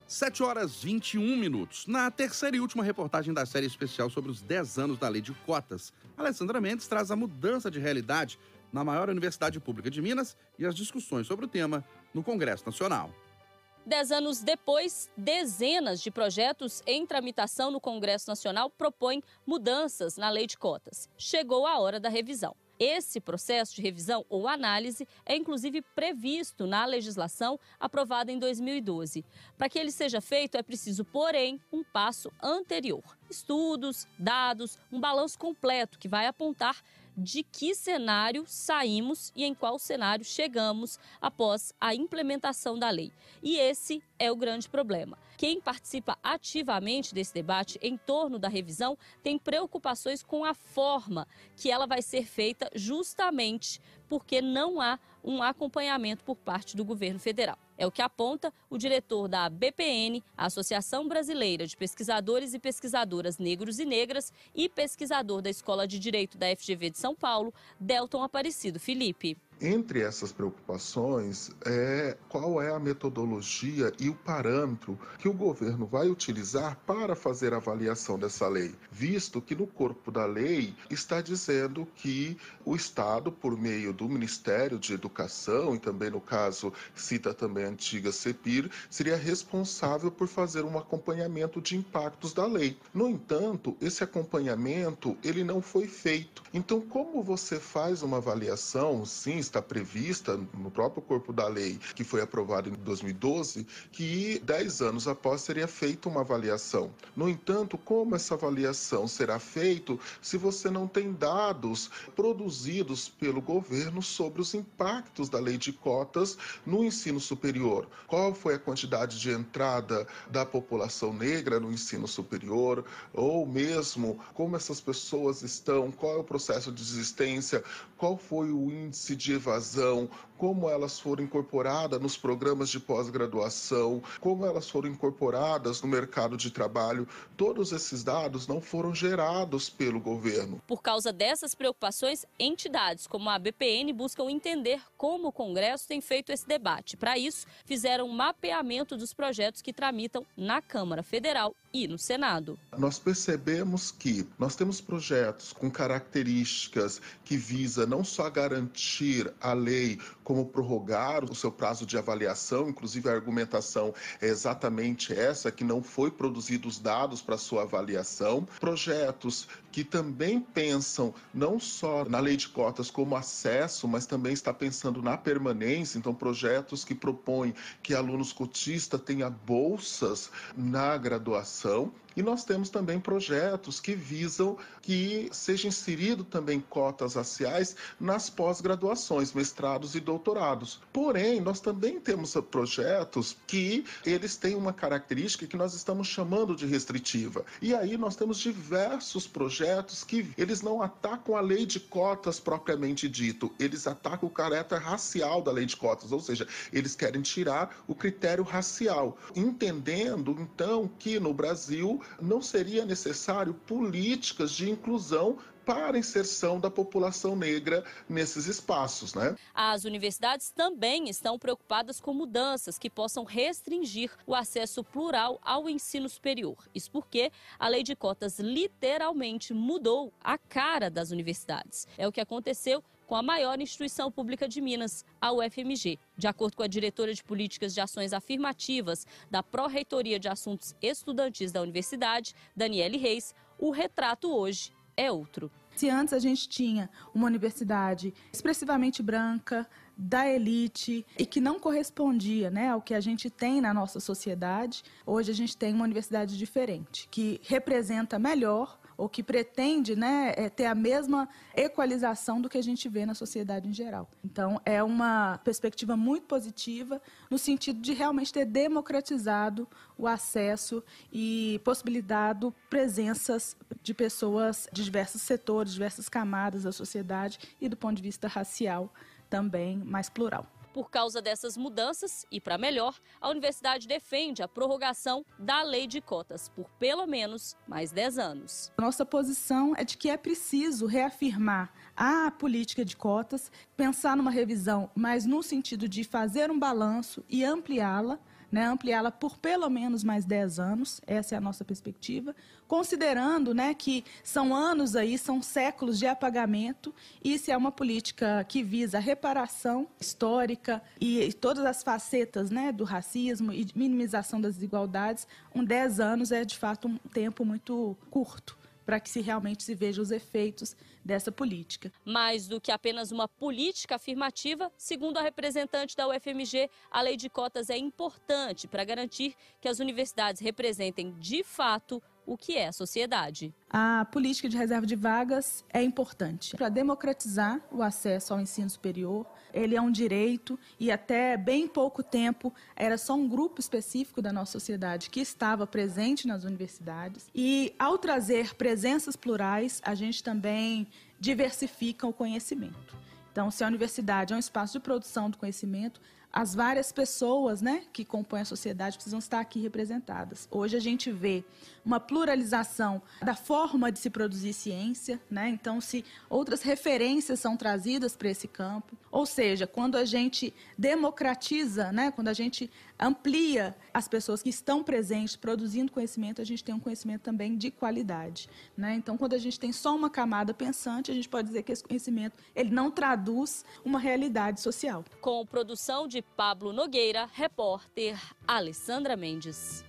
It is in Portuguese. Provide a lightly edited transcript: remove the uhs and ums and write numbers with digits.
7h21. Na terceira e última reportagem da série especial sobre os 10 anos da Lei de Cotas, Alessandra Mendes traz a mudança de realidade na maior universidade pública de Minas e as discussões sobre o tema no Congresso Nacional. 10 anos depois, dezenas de projetos em tramitação no Congresso Nacional propõem mudanças na Lei de Cotas. Chegou a hora da revisão. Esse processo de revisão ou análise é inclusive previsto na legislação aprovada em 2012. Para que ele seja feito, é preciso, porém, um passo anterior. Estudos, dados, um balanço completo que vai apontar de que cenário saímos e em qual cenário chegamos após a implementação da lei. E esse é o grande problema. Quem participa ativamente desse debate em torno da revisão tem preocupações com a forma que ela vai ser feita, justamente porque não há um acompanhamento por parte do governo federal. É o que aponta o diretor da ABPN, a Associação Brasileira de Pesquisadores e Pesquisadoras Negros e Negras, e pesquisador da Escola de Direito da FGV de São Paulo, Delton Aparecido Felipe. Entre essas preocupações, qual é a metodologia e o parâmetro que o governo vai utilizar para fazer a avaliação dessa lei, visto que no corpo da lei está dizendo que o Estado, por meio do Ministério de Educação, e também no caso cita também a antiga CEPIR, seria responsável por fazer um acompanhamento de impactos da lei. No entanto, esse acompanhamento ele não foi feito. Então, como você faz uma avaliação, sim, está prevista no próprio corpo da lei, que foi aprovado em 2012, que 10 anos após seria feita uma avaliação. No entanto, como essa avaliação será feita se você não tem dados produzidos pelo governo sobre os impactos da lei de cotas no ensino superior? Qual foi a quantidade de entrada da população negra no ensino superior? Ou mesmo como essas pessoas estão, qual é o processo de desistência, qual foi o índice de evasão, como elas foram incorporadas nos programas de pós-graduação, como elas foram incorporadas no mercado de trabalho. Todos esses dados não foram gerados pelo governo. Por causa dessas preocupações, entidades como a ABPN buscam entender como o Congresso tem feito esse debate. Para isso, fizeram um mapeamento dos projetos que tramitam na Câmara Federal e no Senado. Nós percebemos que nós temos projetos com características que visa não só garantir a lei, como prorrogar o seu prazo de avaliação, inclusive a argumentação é exatamente essa, que não foi produzidos dados para sua avaliação. Projetos que também pensam não só na lei de cotas como acesso, mas também está pensando na permanência, então projetos que propõem que alunos cotistas tenham bolsas na graduação. E nós temos também projetos que visam que seja inserido também cotas raciais nas pós-graduações, mestrados e doutorados. Porém, nós também temos projetos que eles têm uma característica que nós estamos chamando de restritiva. E aí nós temos diversos projetos que eles não atacam a lei de cotas propriamente dito, eles atacam o caráter racial da lei de cotas, ou seja, eles querem tirar o critério racial, entendendo então que no Brasil não seria necessário políticas de inclusão para a inserção da população negra nesses espaços, né? As universidades também estão preocupadas com mudanças que possam restringir o acesso plural ao ensino superior. Isso porque a lei de cotas literalmente mudou a cara das universidades. É o que aconteceu com a maior instituição pública de Minas, a UFMG. De acordo com a diretora de Políticas de Ações Afirmativas da Pró-Reitoria de Assuntos Estudantis da Universidade, Daniele Reis, o retrato hoje é outro. Se antes a gente tinha uma universidade expressivamente branca, da elite, e que não correspondia, né, ao que a gente tem na nossa sociedade, hoje a gente tem uma universidade diferente, que representa melhor, ou que pretende, né, ter a mesma equalização do que a gente vê na sociedade em geral. Então, é uma perspectiva muito positiva, no sentido de realmente ter democratizado o acesso e possibilitado presenças de pessoas de diversos setores, diversas camadas da sociedade e do ponto de vista racial também mais plural. Por causa dessas mudanças, e para melhor, a universidade defende a prorrogação da lei de cotas por pelo menos mais 10 anos. Nossa posição é de que é preciso reafirmar a política de cotas, pensar numa revisão, mas no sentido de fazer um balanço e ampliá-la, né, ampliá-la por pelo menos mais 10 anos, essa é a nossa perspectiva, considerando, né, que são anos aí, são séculos de apagamento, e se é uma política que visa a reparação histórica e todas as facetas, né, do racismo e minimização das desigualdades, 10 anos é de fato um tempo muito curto para que realmente se veja os efeitos dessa política. Mais do que apenas uma política afirmativa, segundo a representante da UFMG, a lei de cotas é importante para garantir que as universidades representem de fato o que é a sociedade. A política de reserva de vagas é importante para democratizar o acesso ao ensino superior. Ele é um direito e até bem pouco tempo era só um grupo específico da nossa sociedade que estava presente nas universidades. E ao trazer presenças plurais, a gente também diversifica o conhecimento. Então, se a universidade é um espaço de produção do conhecimento, as várias pessoas, né, que compõem a sociedade precisam estar aqui representadas. Hoje a gente vê uma pluralização da forma de se produzir ciência, né? Então, se outras referências são trazidas para esse campo, ou seja, quando a gente democratiza, né, quando a gente amplia as pessoas que estão presentes produzindo conhecimento, a gente tem um conhecimento também de qualidade, né? Então, quando a gente tem só uma camada pensante, a gente pode dizer que esse conhecimento ele não traduz uma realidade social. Com produção de Pablo Nogueira, repórter Alessandra Mendes.